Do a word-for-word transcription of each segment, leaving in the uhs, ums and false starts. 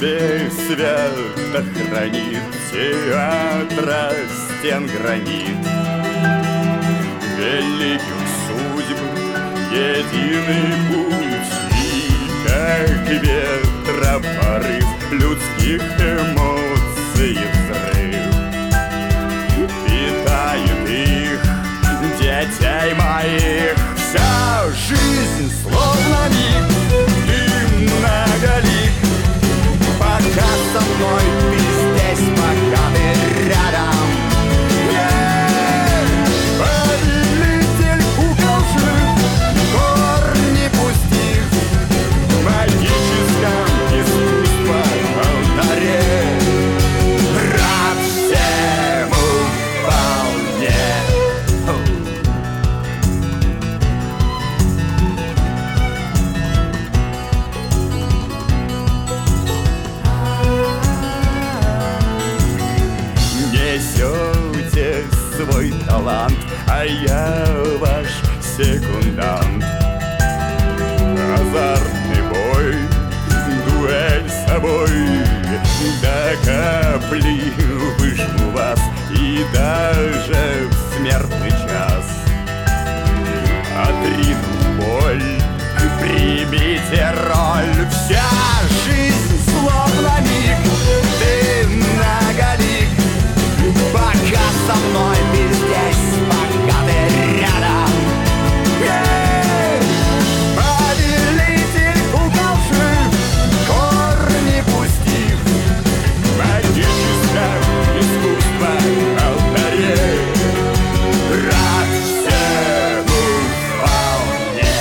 тебе свято хранит театра стен гранит. Великих судеб единый путь, и как ветра порыв людских эмоций взрыв питает их, детей моих. Вся жизнь словно миг, ты многолик. Пока со мной ты здесь, пока ты рядом. Повелитель кукол жив, корни пустив, в магическом искусства алтаре. Рад всему вполне. Несете свой талант, а я ваш секундант. Азартный бой, дуэль с собой, до капли выжму вас, и даже в смертный час отрину боль, примите роль. Вся жизнь словно миг, ты многолик. Пока со мной ты здесь, пока ты рядом. Повелитель кукол жив, корни пустив, в магическом искусства алтаре. Рад всему вполне.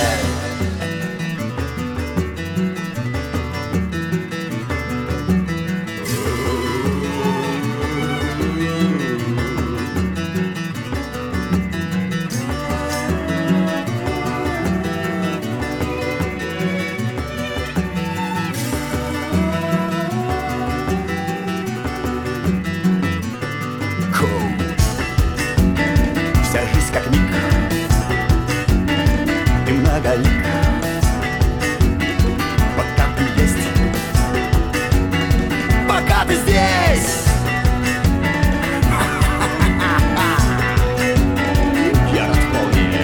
Вся жизнь как миг, ты многолик. Пока ты есть, пока ты здесь. Я рад вполне.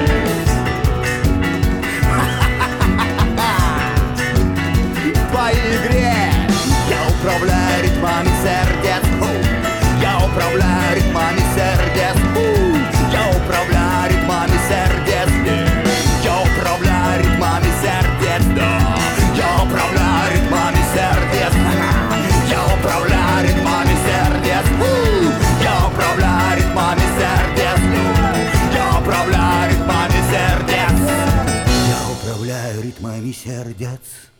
По игре я управляю ритмами сердец. Я управляю ритмами сердец. Я управляю ритмами сердец. Я управляю ритмами сердец. Да. Я управляю ритмами сердец. Я управляю ритмами сердец. Я управляю ритмами сердец. Я управляю ритмами сердец. Я управляю ритмами сердец.